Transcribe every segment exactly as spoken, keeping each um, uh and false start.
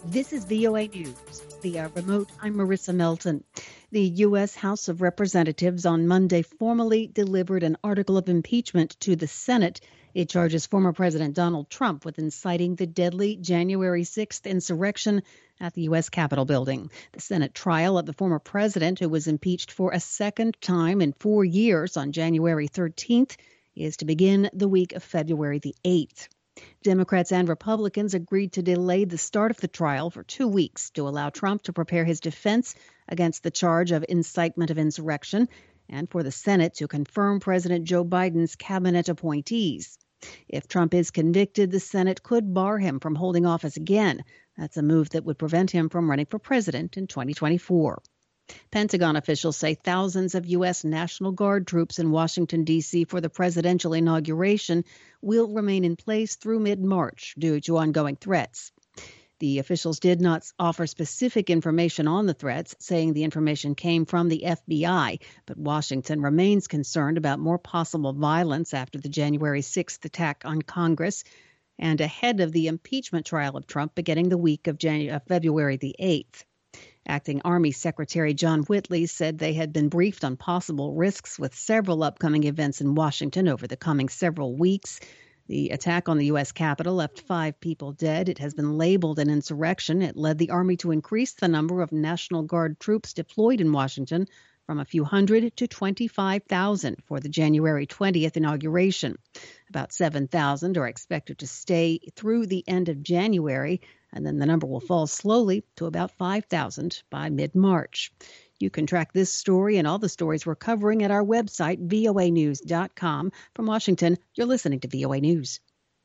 This is V O A News. Via remote, I'm Marissa Melton. The U S. House of Representatives on Monday formally delivered an article of impeachment to the Senate. It charges former President Donald Trump with inciting the deadly January sixth insurrection at the U S. Capitol building. The Senate trial of the former president, who was impeached for a second time in four years on January thirteenth, is to begin the week of February the eighth. Democrats and Republicans agreed to delay the start of the trial for two weeks to allow Trump to prepare his defense against the charge of incitement of insurrection and for the Senate to confirm President Joe Biden's cabinet appointees. If Trump is convicted, the Senate could bar him from holding office again. That's a move that would prevent him from running for president in twenty twenty-four. Pentagon officials say thousands of U S. National Guard troops in Washington, D C for the presidential inauguration will remain in place through mid-March due to ongoing threats. The officials did not offer specific information on the threats, saying the information came from the F B I, but Washington remains concerned about more possible violence after the January sixth attack on Congress and ahead of the impeachment trial of Trump beginning the week of January, February the eighth. Acting Army Secretary John Whitley said they had been briefed on possible risks with several upcoming events in Washington over the coming several weeks. The attack on the U S. Capitol left five people dead. It has been labeled an insurrection. It led the Army to increase the number of National Guard troops deployed in Washington from a few hundred to twenty-five thousand for the January twentieth inauguration. About seven thousand are expected to stay through the end of January, and then the number will fall slowly to about five thousand by mid-March. You can track this story and all the stories we're covering at our website, V O A news dot com. From Washington, you're listening to V O A News.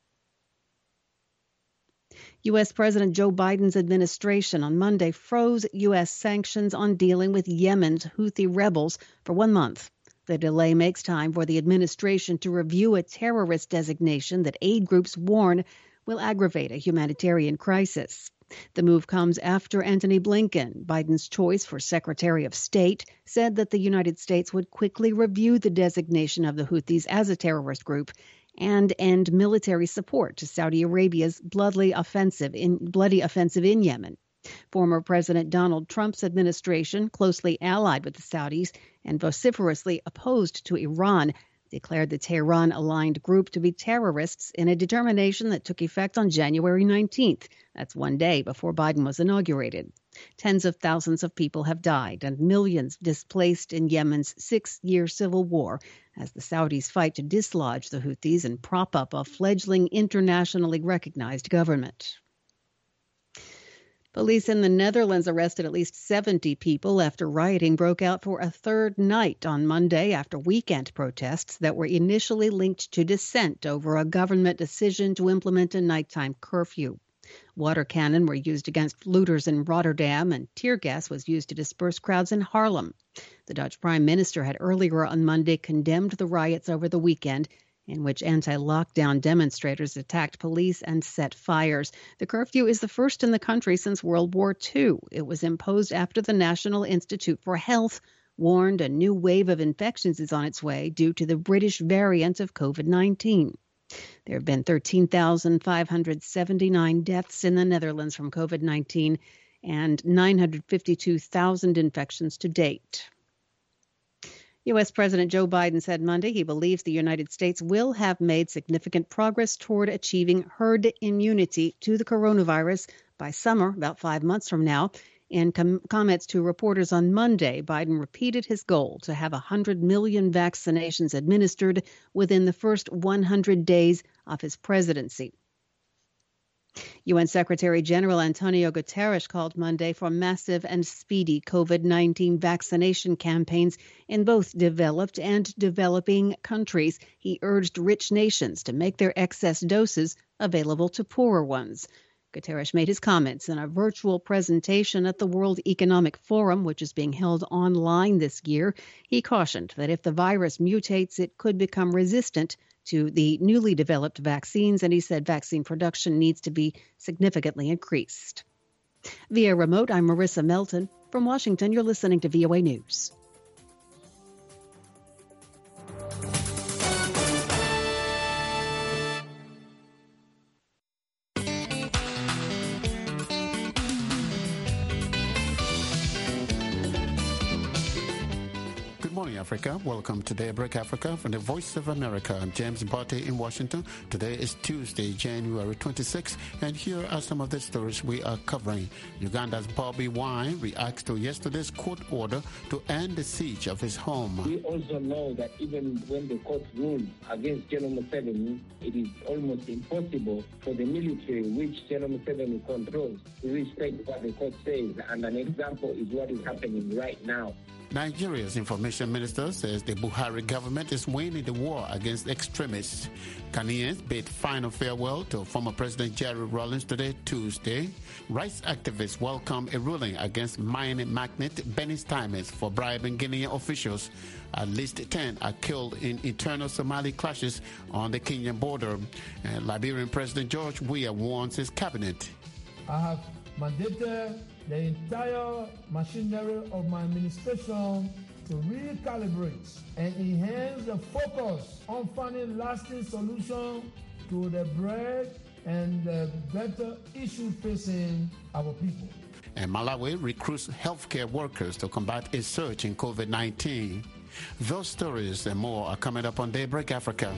U S. President Joe Biden's administration on Monday froze U S sanctions on dealing with Yemen's Houthi rebels for one month. The delay makes time for the administration to review a terrorist designation that aid groups warn will aggravate a humanitarian crisis. The move comes after Antony Blinken, Biden's choice for Secretary of State, said that the United States would quickly review the designation of the Houthis as a terrorist group and end military support to Saudi Arabia's bloody offensive in bloody offensive in Yemen. Former President Donald Trump's administration, closely allied with the Saudis and vociferously opposed to Iran, declared the Tehran-aligned group to be terrorists in a determination that took effect on January nineteenth. That's one day before Biden was inaugurated. Tens of thousands of people have died and millions displaced in Yemen's six-year civil war as the Saudis fight to dislodge the Houthis and prop up a fledgling internationally recognized government. Police in the Netherlands arrested at least seventy people after rioting broke out for a third night on Monday after weekend protests that were initially linked to dissent over a government decision to implement a nighttime curfew. Water cannon were used against looters in Rotterdam, and tear gas was used to disperse crowds in Haarlem. The Dutch Prime Minister had earlier on Monday condemned the riots over the weekend, in which anti-lockdown demonstrators attacked police and set fires. The curfew is the first in the country since World War Two. It was imposed after the National Institute for Health warned a new wave of infections is on its way due to the British variant of covid nineteen. There have been thirteen thousand five hundred seventy-nine deaths in the Netherlands from covid nineteen and nine hundred fifty-two thousand infections to date. U S. President Joe Biden said Monday he believes the United States will have made significant progress toward achieving herd immunity to the coronavirus by summer, about five months from now. In com- comments to reporters on Monday, Biden repeated his goal to have one hundred million vaccinations administered within the first one hundred days of his presidency. U N. Secretary General Antonio Guterres called Monday for massive and speedy covid nineteen vaccination campaigns in both developed and developing countries. He urged rich nations to make their excess doses available to poorer ones. Guterres made his comments in a virtual presentation at the World Economic Forum, which is being held online this year. He cautioned that if the virus mutates, it could become resistant to the newly developed vaccines, and he said vaccine production needs to be significantly increased. Via remote, I'm Marissa Melton. From Washington, you're listening to V O A News. Africa. Welcome to Daybreak Africa from the Voice of America. I'm James Mbote in Washington. Today is Tuesday, January twenty-sixth, and here are some of the stories we are covering. Uganda's Bobi Wine reacts to yesterday's court order to end the siege of his home. We also know that even when the court ruled against General Museveni, it is almost impossible for the military, which General Museveni controls, to respect what the court says, and an example is what is happening right now. Nigeria's information minister says the Buhari government is winning the war against extremists. Ghanaians bid final farewell to former President Jerry Rawlings today, Tuesday. Rights activists welcome a ruling against mining magnate Benny Steinmetz for bribing Guinean officials. At least ten are killed in internal Somali clashes on the Kenyan border. And Liberian President George Weah warns his cabinet. I have mandated the entire machinery of my administration to recalibrate and enhance the focus on finding lasting solutions to the bread and the better issues facing our people. And Malawi recruits healthcare workers to combat a surge in COVID nineteen. Those stories and more are coming up on Daybreak Africa.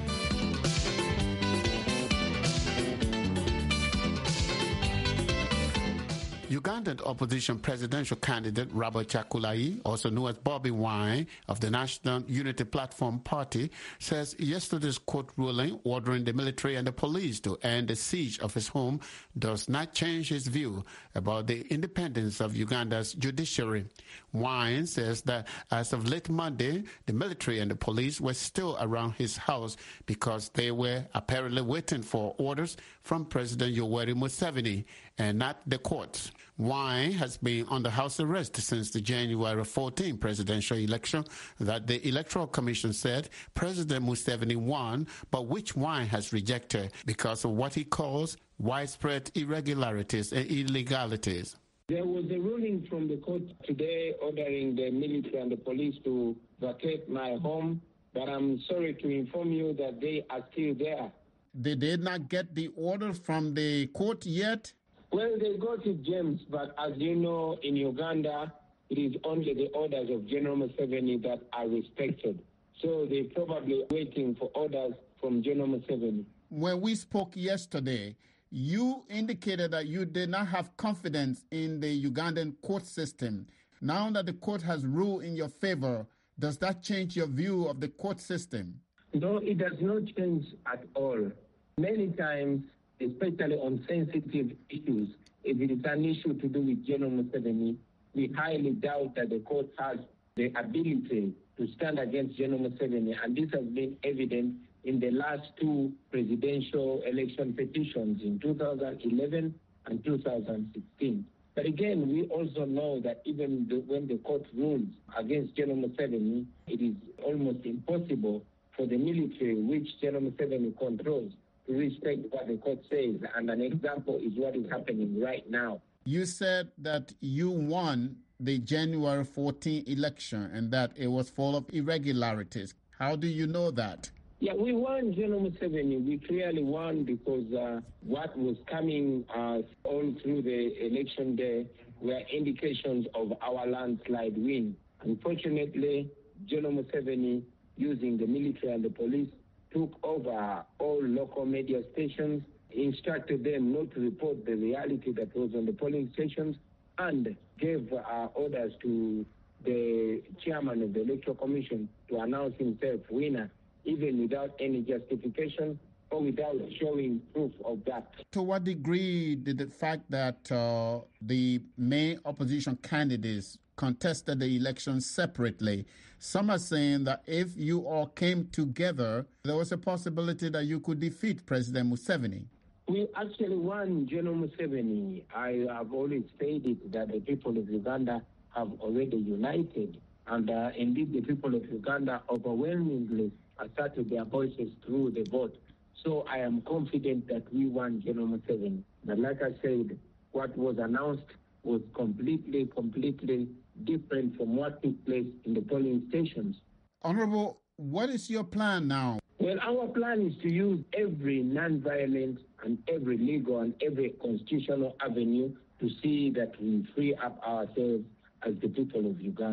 Ugandan opposition presidential candidate Robert Chakulai, also known as Bobi Wine of the National Unity Platform Party, says yesterday's court ruling ordering the military and the police to end the siege of his home does not change his view about the independence of Uganda's judiciary. Wine says that as of late Monday, the military and the police were still around his house because they were apparently waiting for orders from President Yoweri Museveni and not the courts. Wine has been under house arrest since the January fourteenth presidential election that the Electoral Commission said President Museveni won, but which Wine has rejected because of what he calls widespread irregularities and illegalities. There was a ruling from the court today ordering the military and the police to vacate my home, but I'm sorry to inform you that they are still there. They did not get the order from the court yet? Well, they got it, James, but as you know, in Uganda, it is only the orders of General Museveni that are respected. So they're probably waiting for orders from General Museveni. When we spoke yesterday, you indicated that you did not have confidence in the Ugandan court system. Now that the court has ruled in your favor, does that change your view of the court system? No, it does not change at all. Many times, especially on sensitive issues, if it is an issue to do with General Museveni, we highly doubt that the court has the ability to stand against General Museveni, and this has been evident in the last two presidential election petitions in two thousand eleven and two thousand sixteen. But again, we also know that even the, when the court rules against General Museveni, it is almost impossible for the military, which General Museveni controls, to respect what the court says, and an example is what is happening right now. You said that you won the January fourteenth election and that it was full of irregularities. How do you know that? Yeah, we won General Museveni. We clearly won because uh, what was coming uh, all through the election day were indications of our landslide win. Unfortunately, General Museveni, using the military and the police, took over all local media stations, instructed them not to report the reality that was on the polling stations, and gave uh, orders to the chairman of the Electoral Commission to announce himself winner, even without any justification or without showing proof of that. To what degree did the fact that uh, the main opposition candidates contested the election separately? Some are saying that if you all came together, there was a possibility that you could defeat President Museveni. We actually won General Museveni. I have always stated that the people of Uganda have already united, and uh, indeed the people of Uganda overwhelmingly asserted their voices through the vote. So I am confident that we won General Museveni. But like I said, what was announced was completely, completely different from what took place in the polling stations. Honorable, what is your plan now? Well, our plan is to use every non-violent and every legal and every constitutional avenue to see that we free up ourselves as the people of Uganda.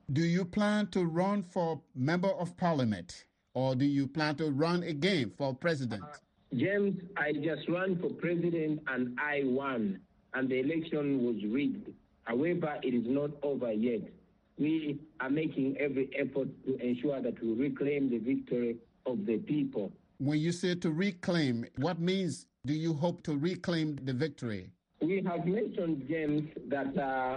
Do you plan to run for Member of Parliament, or do you plan to run again for president? Uh, James, I just ran for president and I won, and the election was rigged. However, it is not over yet. We are making every effort to ensure that we reclaim the victory of the people. When you say to reclaim, what means do you hope to reclaim the victory? We have mentioned, James, that uh,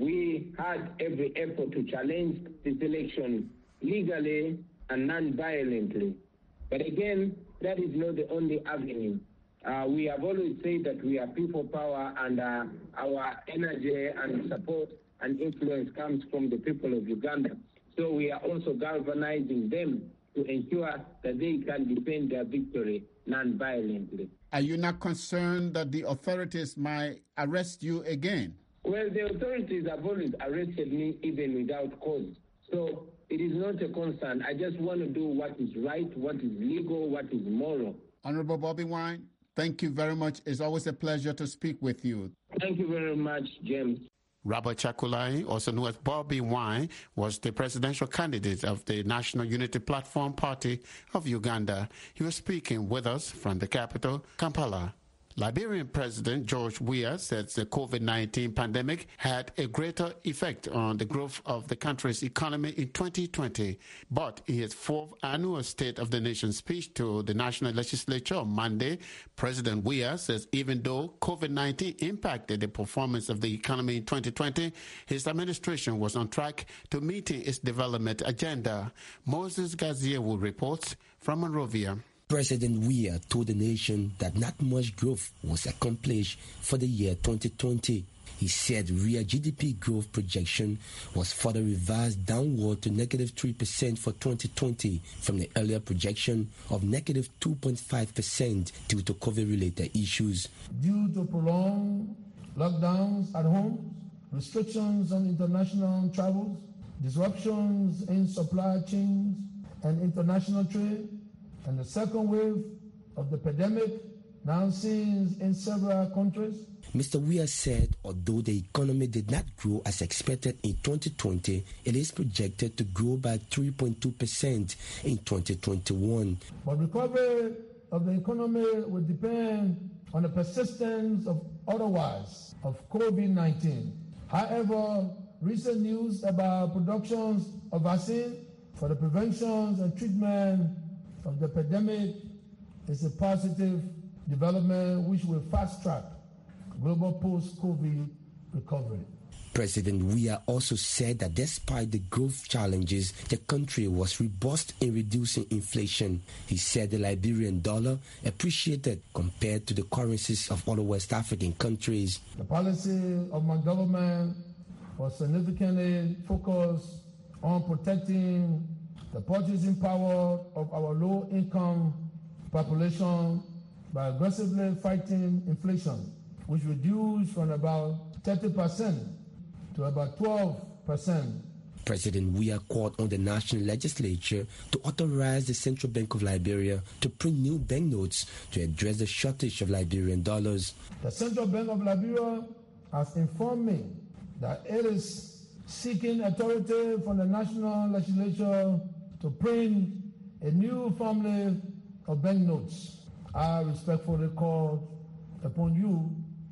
we had every effort to challenge this election legally and non-violently. But again, that is not the only avenue. Uh, we have always said that we are people power, and uh, our energy and support and influence comes from the people of Uganda. So we are also galvanizing them to ensure that they can defend their victory non-violently. Are you not concerned that the authorities might arrest you again? Well, the authorities have always arrested me even without cause. So it is not a concern. I just want to do what is right, what is legal, what is moral. Honorable Bobi Wine, thank you very much. It's always a pleasure to speak with you. Thank you very much, James. Robert Chakulai, also known as Bobi Wine, was the presidential candidate of the National Unity Platform Party of Uganda. He was speaking with us from the capital, Kampala. Liberian President George Weah said the COVID nineteen pandemic had a greater effect on the growth of the country's economy in twenty twenty. But in his fourth annual State of the Nation speech to the National Legislature on Monday, President Weah says even though COVID nineteen impacted the performance of the economy in twenty twenty, his administration was on track to meeting its development agenda. Moses Gaziewu reports from Monrovia. President Weah told the nation that not much growth was accomplished for the year twenty twenty. He said real G D P growth projection was further revised downward to negative three percent for twenty twenty from the earlier projection of negative two point five percent due to COVID-related issues. Due to prolonged lockdowns at home, restrictions on international travels, disruptions in supply chains and international trade, and the second wave of the pandemic now seen in several countries. Mister Weah said although the economy did not grow as expected in twenty twenty, it is projected to grow by three point two percent in twenty twenty-one. But recovery of the economy will depend on the persistence of otherwise of COVID nineteen. However, recent news about productions of vaccine for the prevention and treatment of the pandemic is a positive development which will fast-track global post-COVID recovery. President Weah also said that despite the growth challenges, the country was robust in reducing inflation. He said the Liberian dollar appreciated compared to the currencies of other West African countries. The policy of my government was significantly focused on protecting the purchasing power of our low-income population by aggressively fighting inflation, which reduced from about thirty percent to about twelve percent. President Weah called on the National Legislature to authorize the Central Bank of Liberia to print new banknotes to address the shortage of Liberian dollars. The Central Bank of Liberia has informed me that it is seeking authority from the National Legislature to print a new family of banknotes. I respectfully call upon you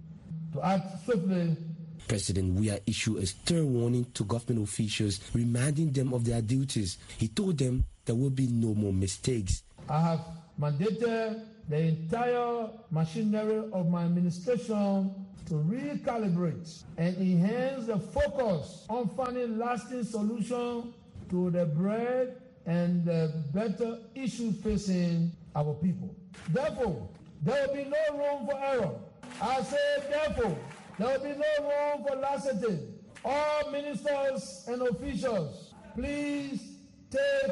to act swiftly. President Weah issued a stern warning to government officials, reminding them of their duties. He told them there will be no more mistakes. I have mandated the entire machinery of my administration to recalibrate and enhance the focus on finding lasting solutions to the bread and the better issues facing our people. Therefore, there will be no room for error. I say, therefore, there will be no room for laxity. All ministers and officials, please take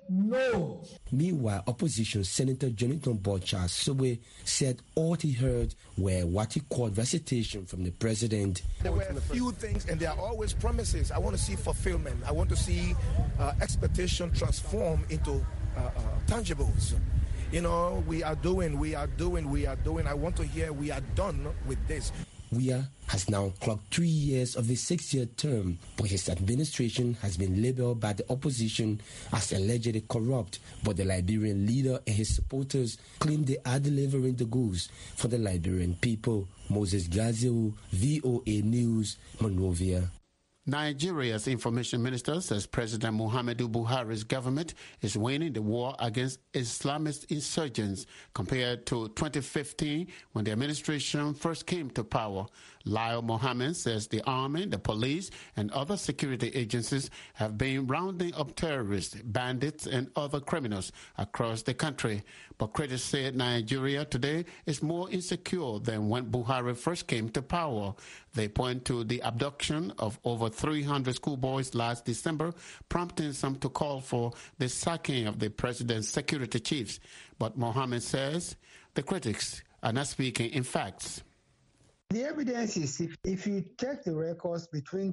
note. Meanwhile, opposition Senator Jonathan Botcha-Sobe said all he heard were what he called recitation from the president. There were a few things, and there are always promises. I want to see fulfillment. I want to see uh, expectation transform into uh, uh, tangibles. You know, we are doing, we are doing, we are doing. I want to hear we are done with this. Weah has now clocked three years of his six-year term, but his administration has been labeled by the opposition as allegedly corrupt. But the Liberian leader and his supporters claim they are delivering the goods for the Liberian people. Moses Gazio, V O A News, Monrovia. Nigeria's information minister says President Muhammadu Buhari's government is winning the war against Islamist insurgents compared to twenty fifteen when the administration first came to power. Lyle Mohammed says the army, the police, and other security agencies have been rounding up terrorists, bandits, and other criminals across the country. But critics say Nigeria today is more insecure than when Buhari first came to power. They point to the abduction of over three hundred schoolboys last December, prompting some to call for the sacking of the president's security chiefs. But Mohammed says the critics are not speaking in facts. The evidence is if, if you check the records between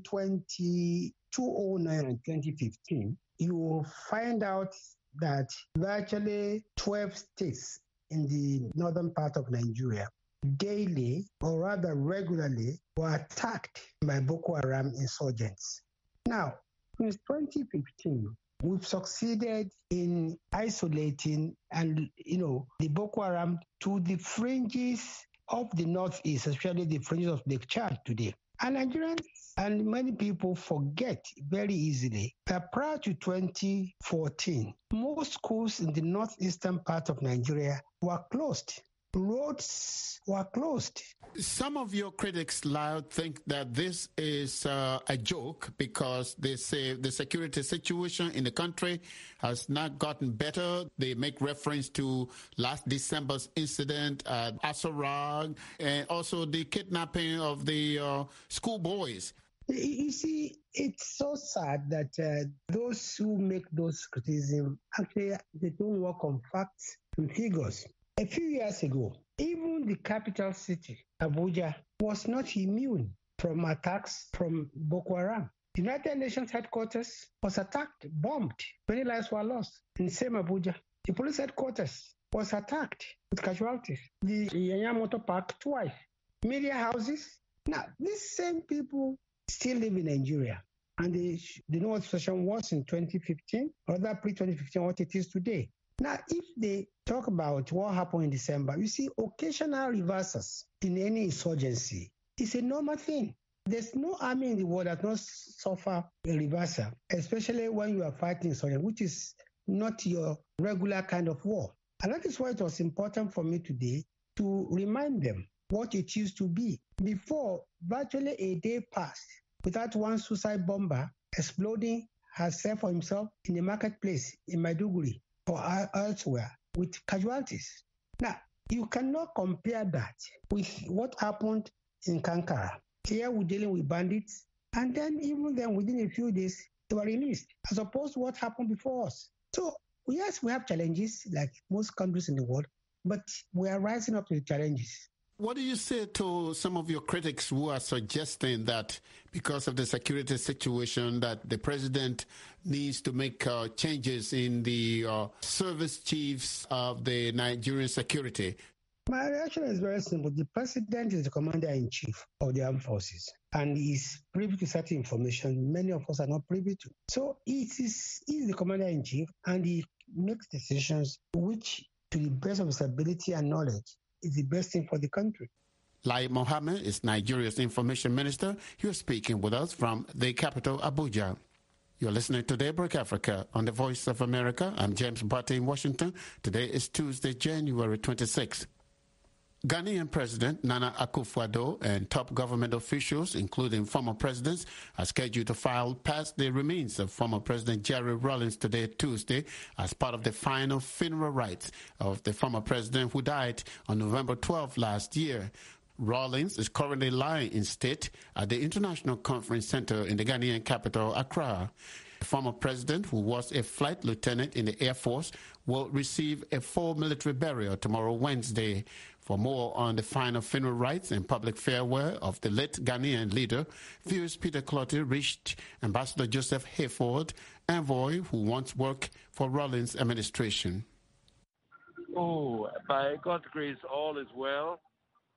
two thousand nine and twenty fifteen, you will find out that virtually twelve states in the northern part of Nigeria daily, or rather regularly, were attacked by Boko Haram insurgents. Now, since twenty fifteen, we've succeeded in isolating and, you know, the Boko Haram to the fringes of the northeast, especially the fringes of Lake Chad today. And Nigerians and many people forget very easily that prior to twenty fourteen, most schools in the northeastern part of Nigeria were closed. Roads were closed. Some of your critics, Lyle, think that this is uh, a joke because they say the security situation in the country has not gotten better. They make reference to last December's incident at Asarag and also the kidnapping of the uh, schoolboys. You see, it's so sad that uh, those who make those criticisms, actually, they don't work on facts and figures. A few years ago, even the capital city, Abuja, was not immune from attacks from Boko Haram. The United Nations headquarters was attacked, bombed. Many lives were lost. In the same Abuja, the police headquarters was attacked with casualties. The Yanya Motor Park twice. Media houses. Now, these same people still live in Nigeria. And they, they know what the situation was in twenty fifteen, or that pre twenty fifteen, what it is today. Now, if they talk about what happened in December, you see, occasional reversals in any insurgency is a normal thing. There's no army in the world that does not suffer a reversal, especially when you are fighting insurgency, which is not your regular kind of war. And that is why it was important for me today to remind them what it used to be. Before, virtually a day passed without one suicide bomber exploding herself or himself in the marketplace in Maiduguri or elsewhere with casualties. Now, you cannot compare that with what happened in Kankara. Here we're dealing with bandits, and then even then within a few days, they were released, as opposed to what happened before us. So, yes, we have challenges like most countries in the world, but we are rising up to the challenges. What do you say to some of your critics who are suggesting that because of the security situation that the president needs to make uh, changes in the uh, service chiefs of the Nigerian security? My reaction is very simple. The president is the commander-in-chief of the armed forces and is privy to certain information many of us are not privy to. So it is he's the commander-in-chief and he makes decisions which, to the best of his ability and knowledge, is the best thing for the country. Lai Mohammed is Nigeria's information minister. He was speaking with us from the capital, Abuja. You're listening to Daybreak Africa on the Voice of America. I'm James Barty in Washington. Today is Tuesday, January twenty-sixth. Ghanaian President Nana Akufo-Addo and top government officials, including former presidents, are scheduled to file past the remains of former President Jerry Rawlings today, Tuesday, as part of the final funeral rites of the former president who died on November twelfth last year. Rawlings is currently lying in state at the International Conference Center in the Ghanaian capital, Accra. The former president, who was a flight lieutenant in the Air Force, will receive a full military burial tomorrow, Wednesday. For more on the final funeral rites and public farewell of the late Ghanaian leader, viewers Peter Clotty reached Ambassador Joseph Hayford, envoy who once worked for Rawlings' administration. Oh, by God's grace, all is well.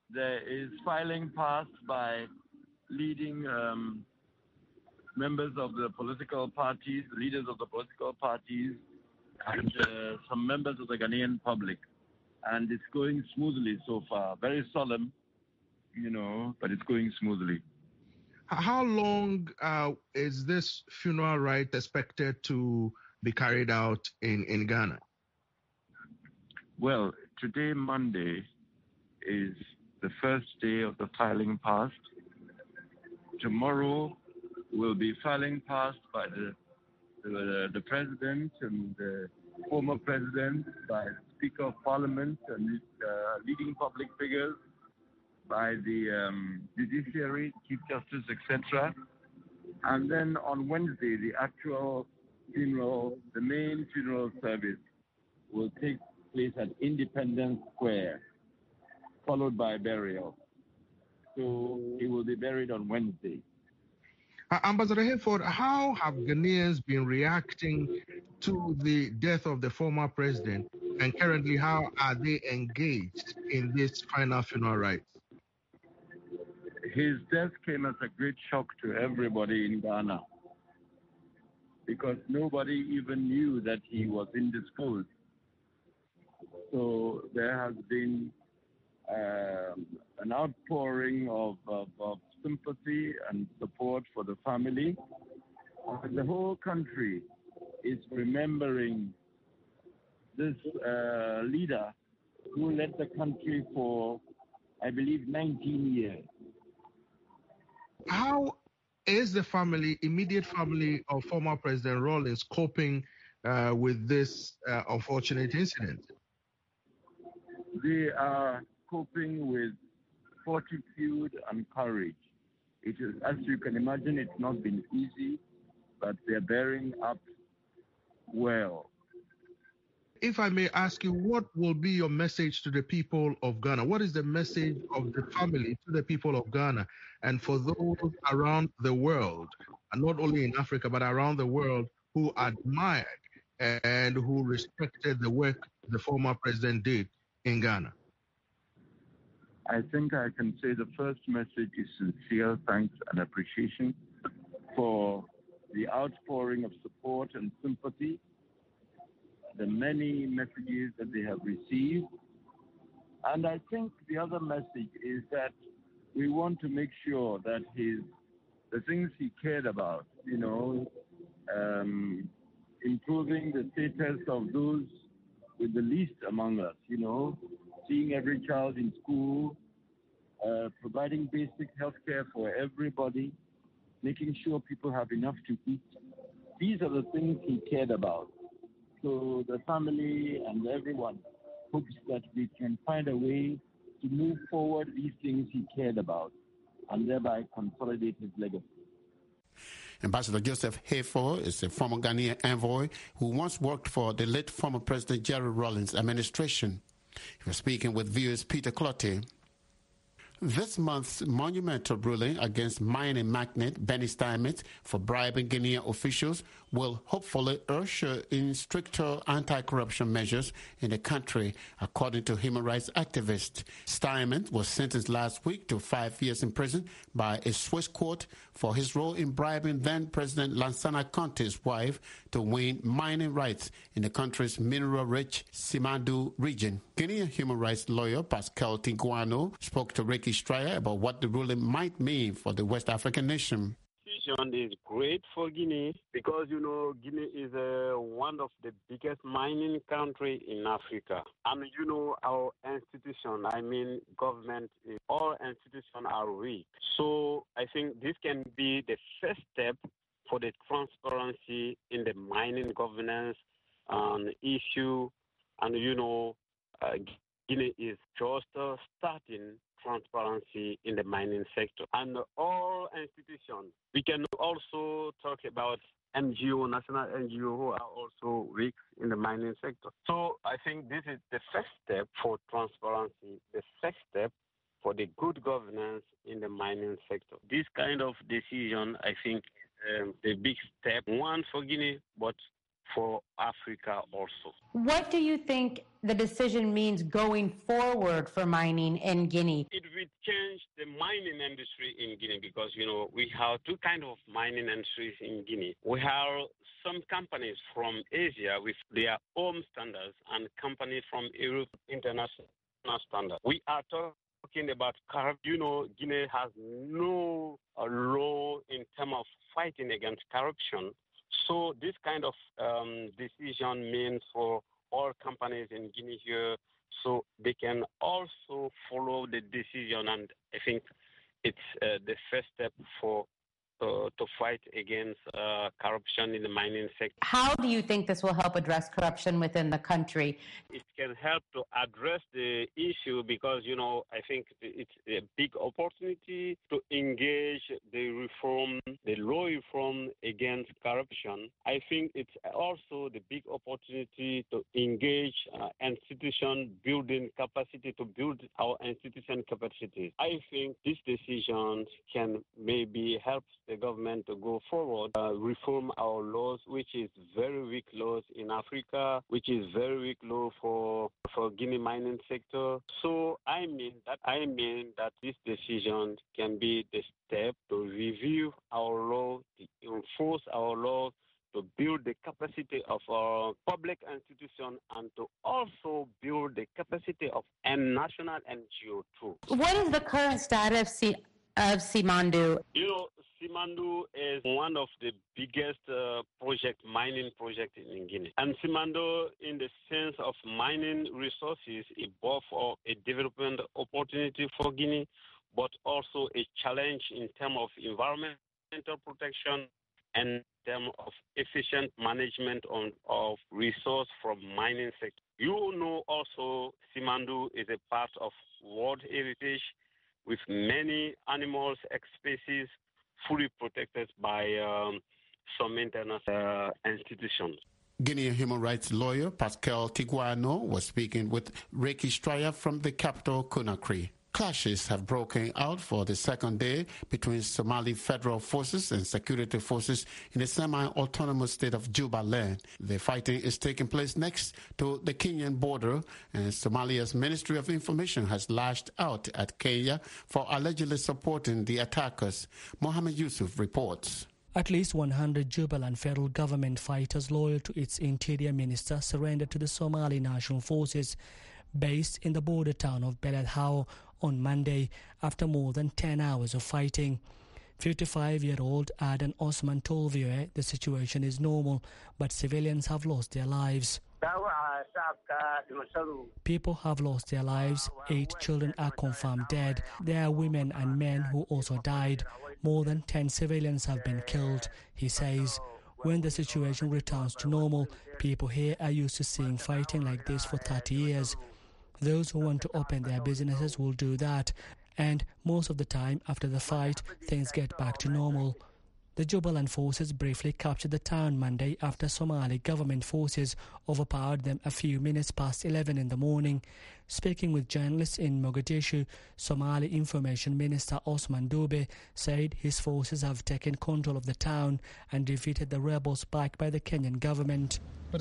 there is filing passed by leading um, members of the political parties, leaders of the political parties, and uh, some members of the Ghanaian public. And it's going smoothly so far. Very solemn, you know, but it's going smoothly. How long uh, is this funeral rite expected to be carried out in, in Ghana? Well, today, Monday, is the first day of the filing past. Tomorrow will be filing past by the, the, the president and the former president, by the Speaker of Parliament and uh, leading public figures, by the um, judiciary, Chief Justice, et cetera. And then on Wednesday, the actual funeral, the main funeral service will take place at Independence Square, followed by burial. So he will be buried on Wednesday. Uh, Ambassador Hayford, how have Ghanaians been reacting to the death of the former president, and currently how are they engaged in this final funeral rites? His death came as a great shock to everybody in Ghana, because nobody even knew that he was indisposed. So there has been um, an outpouring of, of, of sympathy and support for the family. And the whole country is remembering this uh, leader who led the country for, I believe, nineteen years. How is the family, immediate family of former President Rawlings, coping uh, with this uh, unfortunate incident? They are coping with fortitude and courage. It is, as you can imagine, it's not been easy, but they're bearing up well. If I may ask you, what will be your message to the people of Ghana? What is the message of the family to the people of Ghana and for those around the world, and not only in Africa, but around the world, who admired and who respected the work the former president did in Ghana? I think I can say the first message is sincere thanks and appreciation for the outpouring of support and sympathy, the many messages that they have received. And I think the other message is that we want to make sure that his the things he cared about, you know, um, improving the status of those with the least among us, you know, seeing every child in school, uh, providing basic health care for everybody, making sure people have enough to eat. These are the things he cared about. So the family and everyone hopes that we can find a way to move forward these things he cared about and thereby consolidate his legacy. Ambassador Joseph Hayford is a former Ghanaian envoy who once worked for the late former President Jerry Rawlings' administration. He was speaking with V O A's Peter Clottey. This month's monumental ruling against mining magnate Benny Steinmetz for bribing Ghanaian officials will hopefully usher in stricter anti-corruption measures in the country, according to human rights activists. Steinmetz was sentenced last week to five years in prison by a Swiss court for his role in bribing then-President Lansana Conte's wife to win mining rights in the country's mineral-rich Simandou region. Guinean human rights lawyer Pascal Tinguano spoke to Ricky Stryer about what the ruling might mean for the West African nation. Is great for Guinea because, you know, Guinea is uh, one of the biggest mining country in Africa. And, you know, our institution, I mean, government, all institutions are weak. So I think this can be the first step for the transparency in the mining governance um, issue. And, you know, uh, Guinea is just uh, starting transparency in the mining sector. And all institutions, we can also talk about N G O, national N G O, who are also weak in the mining sector. So I think this is the first step for transparency, the first step for the good governance in the mining sector. This kind of decision, I think, is um, a big step, one for Guinea, but for Africa also. What do you think the decision means going forward for mining in Guinea? It will change the mining industry in Guinea because, you know, we have two kinds of mining industries in Guinea. We have some companies from Asia with their own standards and companies from Europe international standards. We are talking about corruption. You know, Guinea has no uh, law in terms of fighting against corruption. So this kind of um, decision means for all companies in Guinea here, so they can also follow the decision, and I think it's uh, the first step for uh, to fight against uh, corruption in the mining sector. How do you think this will help address corruption within the country? It can help to address the issue because, you know, I think it's a big opportunity to engage the reform, the law reform against corruption. I think it's also the big opportunity to engage uh, institution building capacity, to build our institution capacity. I think this decision can maybe help the government to go forward, uh, reform our laws, which is very weak laws in Africa, which is very weak law for for Guinea mining sector. So I mean that I mean that this decision can be the step to review our law, to enforce our law, to build the capacity of our public institution, and to also build the capacity of a national N G O too. What is the current status of, C- of Simandou? You know, Simandou is one of the biggest uh, project, mining project in Guinea. And Simandou, in the sense of mining resources, is both a development opportunity for Guinea, but also a challenge in terms of environmental protection and in terms of efficient management on, of resource from mining sector. You know also Simandou is a part of World Heritage with many animals, species, fully protected by um, some international uh, institutions. Guinean human rights lawyer Pascal Tiguano was speaking with Reiki Straya from the capital, Conakry. Clashes have broken out for the second day between Somali federal forces and security forces in the semi-autonomous state of Jubaland. The fighting is taking place next to the Kenyan border, and Somalia's Ministry of Information has lashed out at Kenya for allegedly supporting the attackers. Mohammed Yusuf reports. At least one hundred Jubaland federal government fighters loyal to its interior minister surrendered to the Somali National Forces based in the border town of Beled How on Monday after more than ten hours of fighting. fifty-five-year-old Adan Osman told V O A the situation is normal, but civilians have lost their lives. People have lost their lives. Eight children are confirmed dead. There are women and men who also died. More than ten civilians have been killed, he says. When the situation returns to normal, people here are used to seeing fighting like this for thirty years. Those who want to open their businesses will do that, and most of the time after the fight, things get back to normal. The Jubaland forces briefly captured the town Monday after Somali government forces overpowered them a few minutes past eleven in the morning. Speaking with journalists in Mogadishu, Somali Information Minister Osman Dube said his forces have taken control of the town and defeated the rebels backed by the Kenyan government.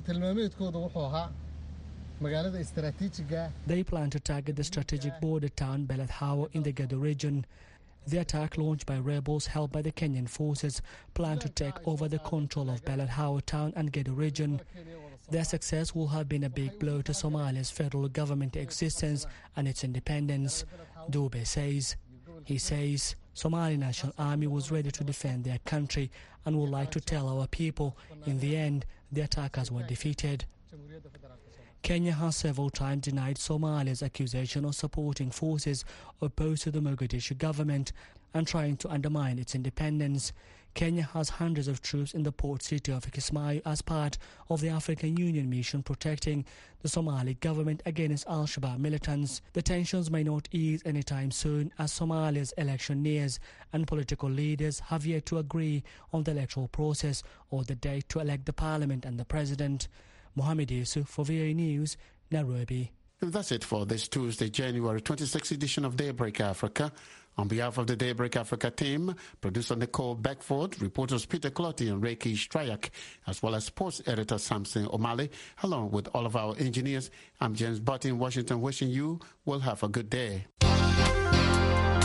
They plan to target the strategic border town Beled How in the Gedo region. The attack, launched by rebels held by the Kenyan forces, planned to take over the control of Beled How town and Gedo region. Their success will have been a big blow to Somalia's federal government existence and its independence, Dube says. He says Somali National Army was ready to defend their country and would like to tell our people, in the end, the attackers were defeated. Kenya has several times denied Somalia's accusation of supporting forces opposed to the Mogadishu government and trying to undermine its independence. Kenya has hundreds of troops in the port city of Kismayo as part of the African Union mission protecting the Somali government against Al-Shabaab militants. The tensions may not ease anytime soon as Somalia's election nears and political leaders have yet to agree on the electoral process or the date to elect the parliament and the president. Mohammed Yusuf for V O A News, Nairobi. And that's it for this Tuesday, January twenty-sixth edition of Daybreak Africa. On behalf of the Daybreak Africa team, producer Nicole Beckford, reporters Peter Clotty and Reiki Strayak, as well as sports editor Samson O'Malley, along with all of our engineers, I'm James Butt in Washington wishing you will have a good day.